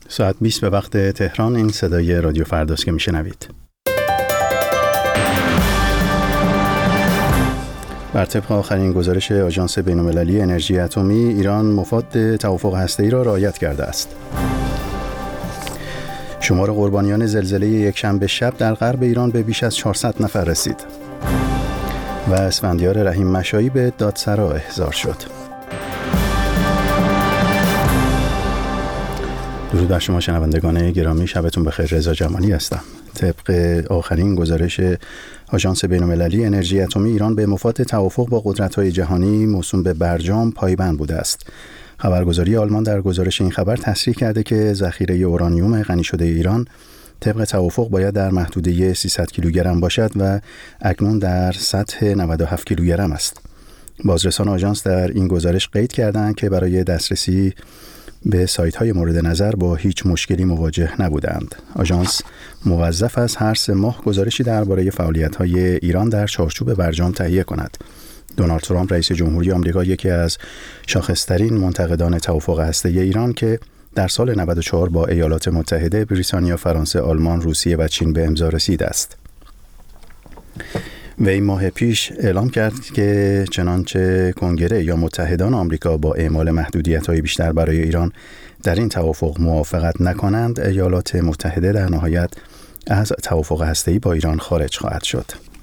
ساعت 20 به وقت تهران. این صدای رادیو فرداست که میشنوید. بر طبق آخرین گزارش آژانس بین‌المللی انرژی اتمی، ایران مفاد توافق هسته‌ای را رعایت کرده است. شمار قربانیان زلزله یکشنبه شب در غرب ایران به بیش از 400 نفر رسید و اسفندیار رحیم مشایی به دادسرا احضار شد. درود بر شما شنوندگان گرامی، شبتون بخیر. رضا جمالی هستم. طبق آخرین گزارش آژانس بین‌المللی انرژی اتمی، ایران به مفاد توافق با قدرت‌های جهانی موسوم به برجام پایبند بوده است. خبرگزاری آلمان در گزارش این خبر تصریح کرده که ذخیره اورانیوم غنی شده ایران طبق توافق باید در محدوده 300 کیلوگرم باشد و اکنون در سطح 97 کیلوگرم است. بازرسان آژانس در این گزارش قید کردند که برای دسترسی به سایت‌های مورد نظر با هیچ مشکلی مواجه نبودند. آژانس موظف است هر 3 ماه گزارشی درباره فعالیت‌های ایران در چارچوب برجام تهیه کند. دونالد ترامپ رئیس جمهوری آمریکا یکی از شاخص‌ترین منتقدان توافق هسته‌ای ایران که در سال 94 با ایالات متحده، بریتانیا، فرانسه، آلمان، روسیه و چین به امضا رسیده است. وی ماه پیش اعلام کرد که چنانچه کنگره یا متحدان آمریکا با اعمال محدودیت‌های بیشتر برای ایران در این توافق موافقت نکنند، ایالات متحده در نهایت از توافق هسته‌ای با ایران خارج خواهد شد.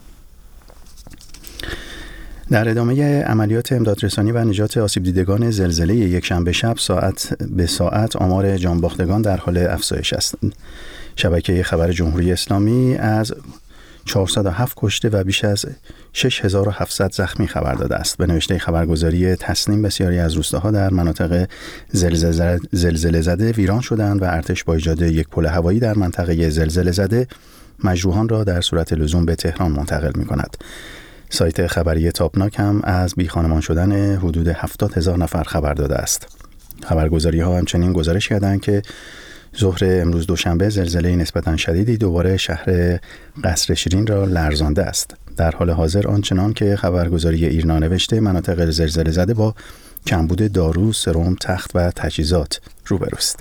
در ادامه عملیات امدادرسانی و نجات آسیب دیدگان زلزله یکشنبه شب، ساعت به ساعت آمار جانباختگان در حال افزایش است. شبکه خبر جمهوری اسلامی از 407 کشته و بیش از 6700 زخمی خبر داده است. به نوشته خبرگزاری تسنیم، بسیاری از روستاها در مناطق زلزله زده ویران شدند و ارتش با ایجاد یک پل هوایی در منطقه زلزله زده مجروحان را در صورت لزوم به تهران منتقل می‌کند. سایت خبری تاپناک هم از بیخانمان شدن حدود 70,000 نفر خبر داده است. خبرگزاری‌ها همچنین گزارش کردند که ظهر امروز دوشنبه زلزله نسبتاً شدیدی دوباره شهر قصر شیرین را لرزانده است. در حال حاضر آنچنان که خبرگزاری ایرنا نوشته، مناطق زلزله زده با کمبود دارو، سرم، تخت و تجهیزات روبروست.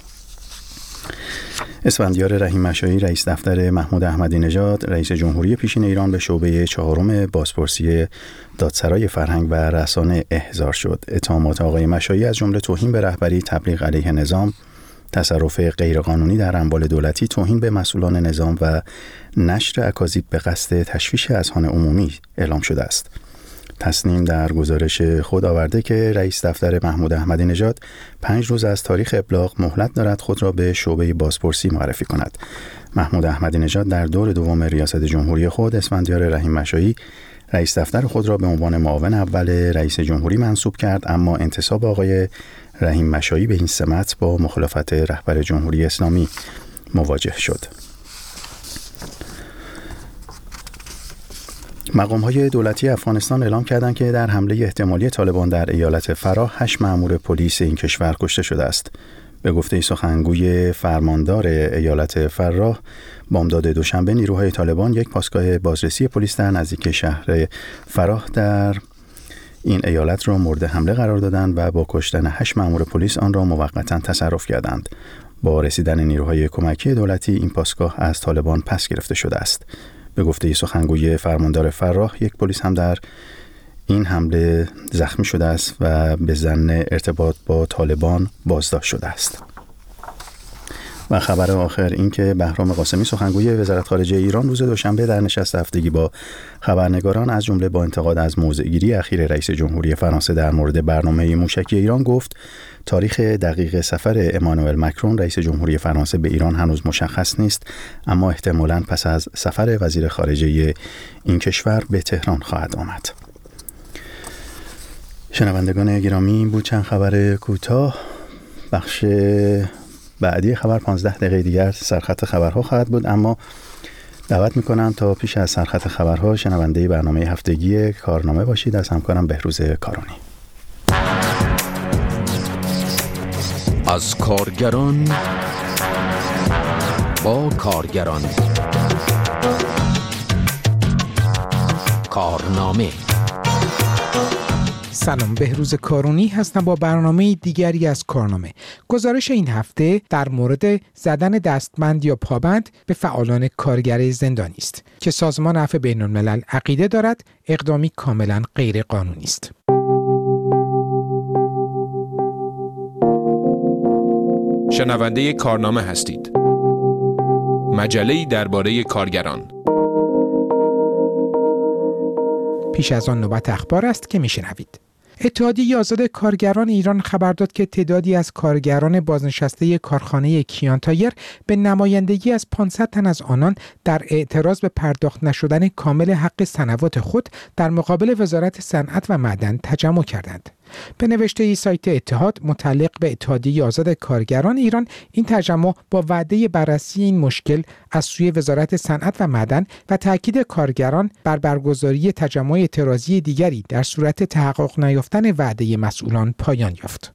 اسفندیار رحیم مشایی رئیس دفتر محمود احمدی نژاد رئیس جمهوری پیشین ایران به شعبه 4 بازپرسی دادسرای فرهنگ و رسانه احضار شد. اتهامات آقای مشایی از جمله توهین به رهبری، تبلیغ علیه نظام، تصرف غیرقانونی در اموال دولتی، توهین به مسئولان نظام و نشر اکاذیب به قصد تشویش اذهان عمومی اعلام شده است. تسنیم در گزارش خود آورده که رئیس دفتر محمود احمدی نژاد 5 روز از تاریخ ابلاغ مهلت دارد خود را به شعبه بازپرسی معرفی کند. محمود احمدی نژاد در دور دوم ریاست جمهوری خود، اسفندیار رحیم مشایی رئیس دفتر خود را به عنوان معاون اول رئیس جمهوری منصوب کرد، اما انتصاب آقای رحیم مشایی به این سمت با مخالفت رهبر جمهوری اسلامی مواجه شد. مقام‌های دولتی افغانستان اعلام کردند که در حمله احتمالی طالبان در ایالت فراه 8 مأمور پلیس این کشور کشته شده است. به گفته سخنگوی فرماندار ایالت فراه، بامداد دوشنبه نیروهای طالبان یک پاسگاه بازرسی پلیس در نزدیک شهر فراه در این ایالت را مورد حمله قرار دادند و با کشتن 8 مأمور پلیس آن را موقتا تصرف کردند. با رسیدن نیروهای کمکی دولتی این پاسگاه از طالبان پس گرفته شده است. به گفته سخنگوی فرماندار فراه، یک پلیس هم در این حمله زخمی شده است و به ظن ارتباط با طالبان بازداشت شده است. و خبر آخر این که بهرام قاسمی سخنگوی وزارت خارجه ایران روز دوشنبه در نشست هفتگی با خبرنگاران از جمله با انتقاد از موضع‌گیری اخیر رئیس جمهوری فرانسه در مورد برنامه موشکی ایران گفت تاریخ دقیق سفر امانوئل مکرون رئیس جمهوری فرانسه به ایران هنوز مشخص نیست، اما احتمالاً پس از سفر وزیر خارجه این کشور به تهران خواهد آمد. شنوندگان گرامی، این بود چند خبر کوتاه. بخش بعدی خبر 15 دقیقه دیگر سرخط خبرها خواهد بود، اما دعوت میکنم تا پیش از سرخط خبرها شنونده برنامه هفتگی کارنامه باشید از همکارم بهروز کارانی. از کارگران با کارگران، کارنامه. سلام، بهروز کارونی هستم با برنامه دیگری از کارنامه. گزارش این هفته در مورد زدن دستبند یا پابند به فعالان کارگر زندانی است که سازمان عفو بین‌الملل عقیده دارد اقدامی کاملا غیر قانونی است. شنونده کارنامه هستید. مجله‌ای درباره کارگران. پیش از آن نوبت اخبار است که میشنوید. اتحادیه آزاد کارگران ایران خبر داد که تعدادی از کارگران بازنشسته کارخانه کیان تایر به نمایندگی از 500 تن از آنان در اعتراض به پرداخت نشدن کامل حق صنوات خود در مقابل وزارت صنعت و معدن تجمع کردند. به نوشته سایت اتحاد متعلق به اتحادیه آزاد کارگران ایران، این تجمع با وعده بررسی این مشکل از سوی وزارت صنعت و معدن و تاکید کارگران بر برگزاری تجمع اعتراضی دیگری در صورت تحقق نیافتن وعده مسئولان پایان یافت.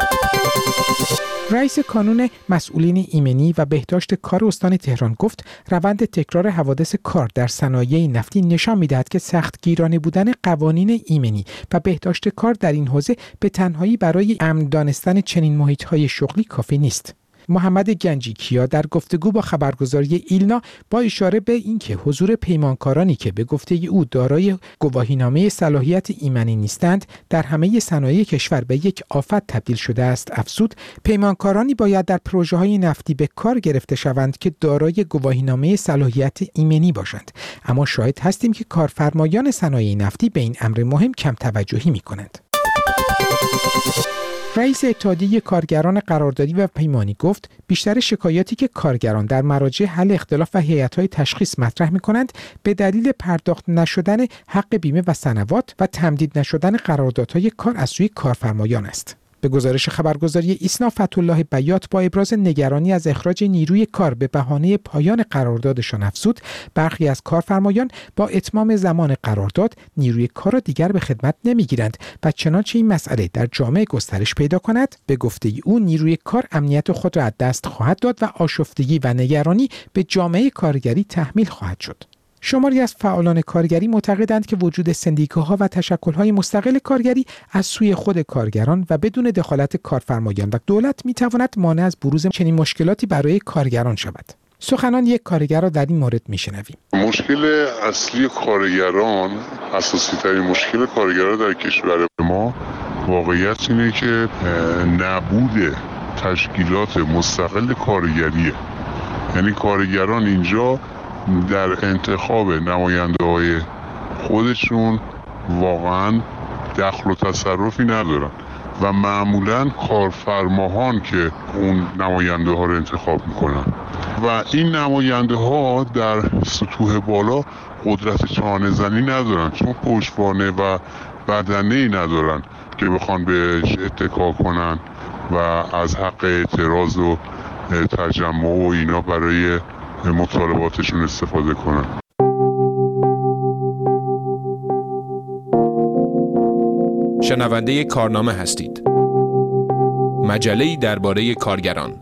رئیس کانون مسئولین ایمنی و بهداشت کار استان تهران گفت روند تکرار حوادث کار در صنایع نفتی نشان می‌دهد که سختگیرانه بودن قوانین ایمنی و بهداشت کار در این حوزه به تنهایی برای امن دانستن چنین محیط‌های شغلی کافی نیست. محمد گنجی کیا در گفتگو با خبرگزاری ایلنا با اشاره به اینکه حضور پیمانکارانی که به گفته او دارای گواهینامه صلاحیت ایمنی نیستند در همه صنایع کشور به یک آفت تبدیل شده است، افزود پیمانکارانی باید در پروژه‌های نفتی به کار گرفته شوند که دارای گواهینامه صلاحیت ایمنی باشند، اما شاهد هستیم که کارفرمایان صنایع نفتی به این امر مهم کم توجهی می‌کنند. رئیس اتحادیه کارگران قراردادی و پیمانی گفت بیشتر شکایاتی که کارگران در مراجع حل اختلاف و هیئت‌های تشخیص مطرح می‌کنند به دلیل پرداخت نشدن حق بیمه و صنوات و تمدید نشدن قراردادهای کار از سوی کارفرمایان است. به گزارش خبرگزاری ایسنا، فتح‌الله بیات با ابراز نگرانی از اخراج نیروی کار به بهانه پایان قراردادشان افزود برخی از کارفرمایان با اتمام زمان قرارداد نیروی کار را دیگر به خدمت نمیگیرند و چنانچه این مسئله در جامعه گسترش پیدا کند به گفته او نیروی کار امنیت خود را از دست خواهد داد و آشفتگی و نگرانی به جامعه کارگری تحمیل خواهد شد. شماری از فعالان کارگری معتقدند که وجود سندیکاها و تشکل‌های مستقل کارگری از سوی خود کارگران و بدون دخالت کارفرمایان و دولت می‌تواند مانع از بروز چنین مشکلاتی برای کارگران شود. سخنان یک کارگر را در این مورد می‌شنویم. مشکل اصلی کارگران، اساسی‌ترین مشکل کارگران در کشور ما واقعیت اینه که نبود تشکیلات مستقل کارگریه. یعنی کارگران اینجا در انتخاب نماینده‌های خودشون واقعاً دخل و تصرفی ندارن و معمولاً کارفرماهان که اون نماینده ها رو انتخاب میکنن و این نماینده ها در سطوح بالا قدرت چانه‌زنی ندارن، چون پشتوانه و بدنه‌ای ندارن که بخوان بهش اتکا کنن و از حق اعتراض و تجمع و اینا برای مطالباتشون استفاده کنن. شنونده کارنامه هستید. مجله‌ای درباره کارگران.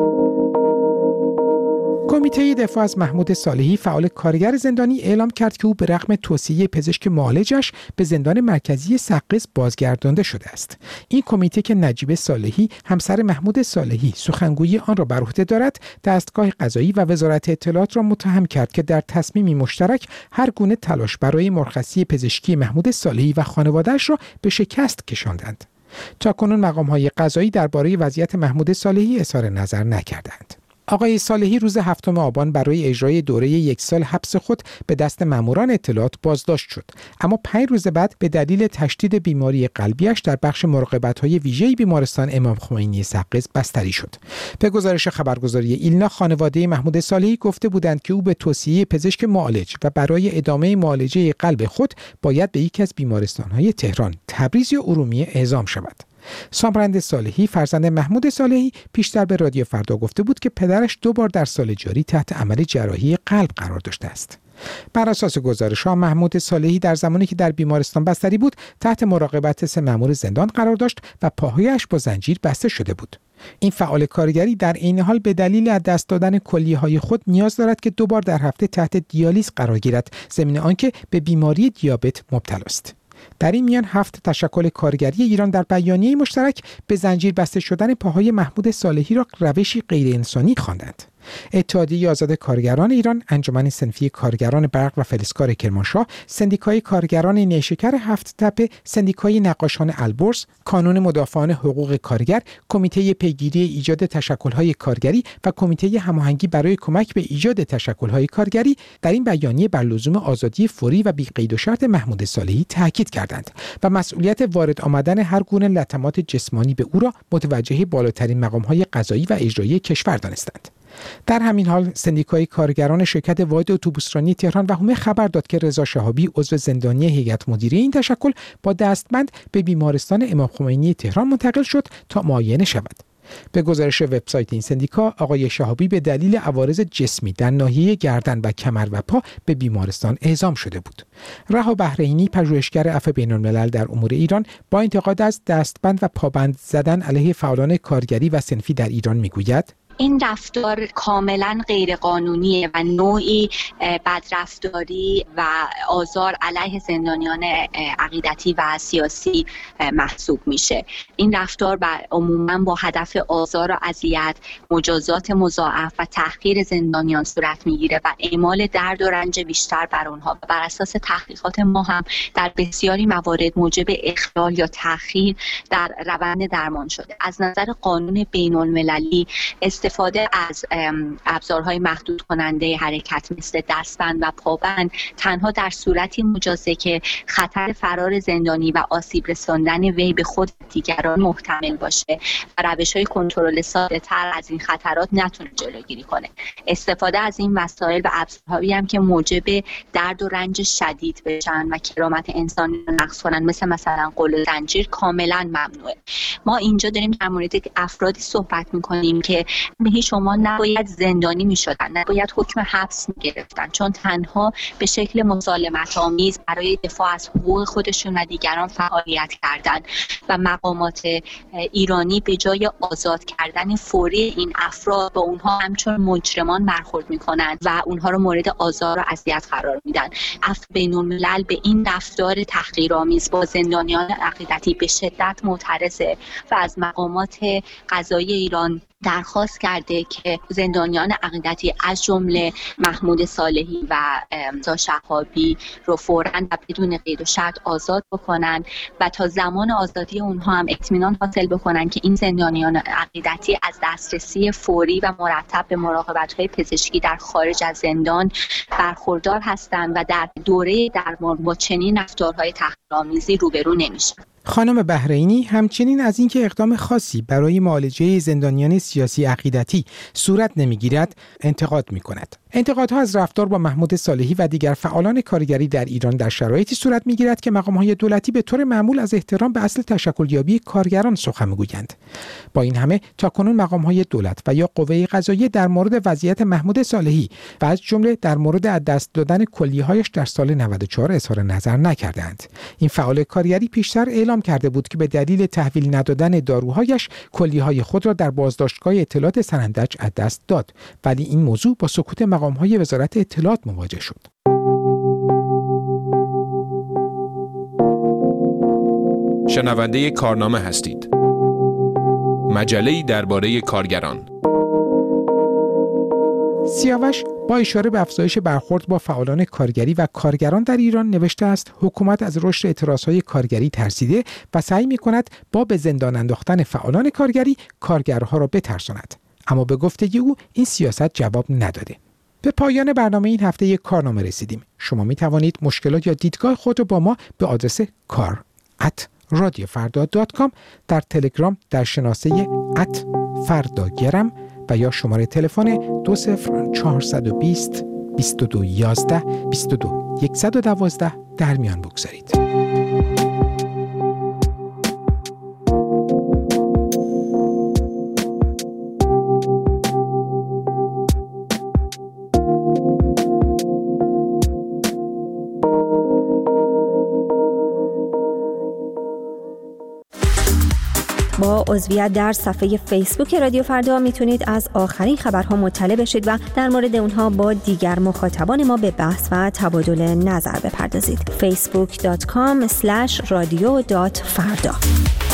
کمیته دفاع از محمود صالحی فعال کارگر زندانی اعلام کرد که او به رغم توصیه پزشک معالجش به زندان مرکزی سقز بازگردانده شده است. این کمیته که نجیب صالحی همسر محمود صالحی سخنگوی آن را بر عهده دارد، دستگاه قضایی و وزارت اطلاعات را متهم کرد که در تصمیمی مشترک هر گونه تلاش برای مرخصی پزشکی محمود صالحی و خانواده‌اش را به شکست کشاندند. تاکنون مقام‌های قضایی درباره وضعیت محمود صالحی اظهار نظر نکردند. آقای صالحی روز 7 آبان برای اجرای دوره 1 سال حبس خود به دست ماموران اطلاعات بازداشت شد، اما 5 روز بعد به دلیل تشدید بیماری قلبیش در بخش مراقبت‌های ویژه بیمارستان امام خمینی سقز بستری شد. به گزارش خبرگزاری ایلنا، خانواده محمود صالحی گفته بودند که او به توصیه پزشک معالج و برای ادامه معالجه قلب خود باید به یکی از بیمارستان‌های تهران، تبریز یا ارومیه اعزام شود. سامرند صالحی فرزند محمود صالحی پیشتر به رادیو فردا گفته بود که پدرش 2 بار در سال جاری تحت عمل جراحی قلب قرار داشته است. بر اساس گزارش‌ها محمود صالحی در زمانی که در بیمارستان بستری بود تحت مراقبت 3 مأمور زندان قرار داشت و پاهایش با زنجیر بسته شده بود. این فعال کارگری در عین حال به دلیل از دست دادن کلیه‌های خود نیاز دارد که 2 بار در هفته تحت دیالیز قرار گیرد، ضمن آنکه به بیماری دیابت مبتلا است. در این میان 7 تشکل کارگری ایران در بیانیه مشترک به زنجیر بسته شدن پاهای محمود صالحی را روشی غیر انسانی خواندند. اتحادیه آزاد کارگران ایران، انجمن صنفی کارگران برق و فلزکار کرمانشاه، سندیکای کارگران نیشکر 7 تپه، سندیکای نقاشان البرز، کانون مدافعان حقوق کارگر، کمیته پیگیری ایجاد تشکل‌های کارگری و کمیته هماهنگی برای کمک به ایجاد تشکل‌های کارگری در این بیانیه بر لزوم آزادی فوری و بی‌قید و شرط محمود صالحی تاکید کردند و مسئولیت وارد آمدن هر گونه لطمات جسمانی به او را متوجه بالاترین مقام‌های قضایی و اجرایی کشور دانستند. در همین حال سندیکای کارگران شرکت واحد اتوبوسرانی تهران و هومه خبر داد که رضا شهابی عضو زندانی هیئت مدیره این تشکل با دستبند به بیمارستان امام خمینی تهران منتقل شد تا معاینه شود. به گزارش وبسایت این سندیکا، آقای شهابی به دلیل عوارض جسمی در ناحیه گردن و کمر و پا به بیمارستان اعزام شده بود. رها بحرینی، پژوهشگر عفو بین‌الملل در امور ایران، با انتقاد از دستبند و پابند زدن علیه فعالان کارگری و صنفی در ایران میگوید: این رفتار کاملا غیرقانونیه و نوعی بدرفتاری و آزار علیه زندانیان عقیدتی و سیاسی محسوب میشه. این رفتار عموما با هدف آزار و اذیت، مجازات مضاعف و تحقیر زندانیان صورت میگیره و اعمال درد و رنج بیشتر بر اونها. بر اساس تحقیقات ما هم در بسیاری موارد موجب اخلال یا تأخیر در روند درمان شده. از نظر قانون بین‌المللی استفاده از ابزارهای محدود کننده حرکت مثل دستبند و پابند تنها در صورتی مجازه که خطر فرار زندانی و آسیب رساندن وی به خود دیگران محتمل باشه و روش‌های کنترل ساده‌تر از این خطرات نتونه جلوگیری کنه. استفاده از این وسایل و ابزارهایی هم که موجب درد و رنج شدید بشن و کرامت انسانی رو نقض کنن، مثلا قل و زنجیر، کاملا ممنوعه. ما اینجا داریم در مورد افرادی صحبت می‌کنیم که شما نباید زندانی می‌شدن، نباید حکم حبس می‌گرفتن، چون تنها به شکل مسالمت‌آمیز برای دفاع از حقوق خودشون و دیگران فعالیت کردن و مقامات ایرانی به جای آزاد کردن فوری این افراد با اونها همچون مجرمان برخورد می‌کنن و اونها رو مورد آزار و اذیت قرار میدن. عفو بین‌الملل به این رفتار تحقیرآمیز با زندانیان عقیدتی به شدت معترضه و از مقامات قضایی ایران درخواست کرده که زندانیان عقیدتی از جمله محمود صالحی و رضا شهابی رو فوراً و بدون قید و شرط آزاد بکنن و تا زمان آزادی اونها هم اطمینان حاصل بکنن که این زندانیان عقیدتی از دسترسی فوری و مرتب به مراقبت‌های پزشکی در خارج از زندان برخوردار هستند و در دوره درمان با چنین رفتارهای تحقیرآمیزی روبرو نمیشن. خانم بحرینی همچنین از اینکه اقدام خاصی برای معالجه زندانیان سیاسی عقیدتی صورت نمیگیرد انتقاد می‌کند. انتقادها از رفتار با محمود صالحی و دیگر فعالان کارگری در ایران در شرایطی صورت می‌گیرد که مقام‌های دولتی به طور معمول از احترام به اصل تشکلیابی کارگران سخن می‌گویند. با این همه تاکنون مقام‌های دولت و یا قوه قضاییه در مورد وضعیت محمود صالحی و از جمله در مورد از دست دادن کلیه‌هایش در سال 94 اظهار نظر نکردند. این فعال کارگری پیشتر اعلام کرده بود که به دلیل تحویل ندادن داروهایش کلیه‌های خود را در بازداشتگاه اطلاعات سنندج از دست داد، ولی این موضوع با سکوت مقام‌های وزارت اطلاعات مواجه شد. شنونده کارنامه هستید. مجله‌ای درباره کارگران. سیاوش با اشاره به افزایش برخورد با فعالان کارگری و کارگران در ایران نوشته است: حکومت از رشد اعتراضهای کارگری ترسیده و سعی می‌کند با به زندان انداختن فعالان کارگری کارگرها را بترساند. اما به گفته او این سیاست جواب نداده. به پایان برنامه این هفته یک کارنامه رسیدیم. شما می توانید مشکلات یا دیدگاه خود را با ما به آدرس kar@radiofarda.com، در تلگرام در شناسه @فرداگرم و یا شماره تلفن 20420 2211 22 112 در میان بگذارید. با عضویت در صفحه فیسبوک رادیو فردا میتونید از آخرین خبرها مطلع بشید و در مورد اونها با دیگر مخاطبان ما به بحث و تبادل نظر بپردازید. facebook.com/radio.farda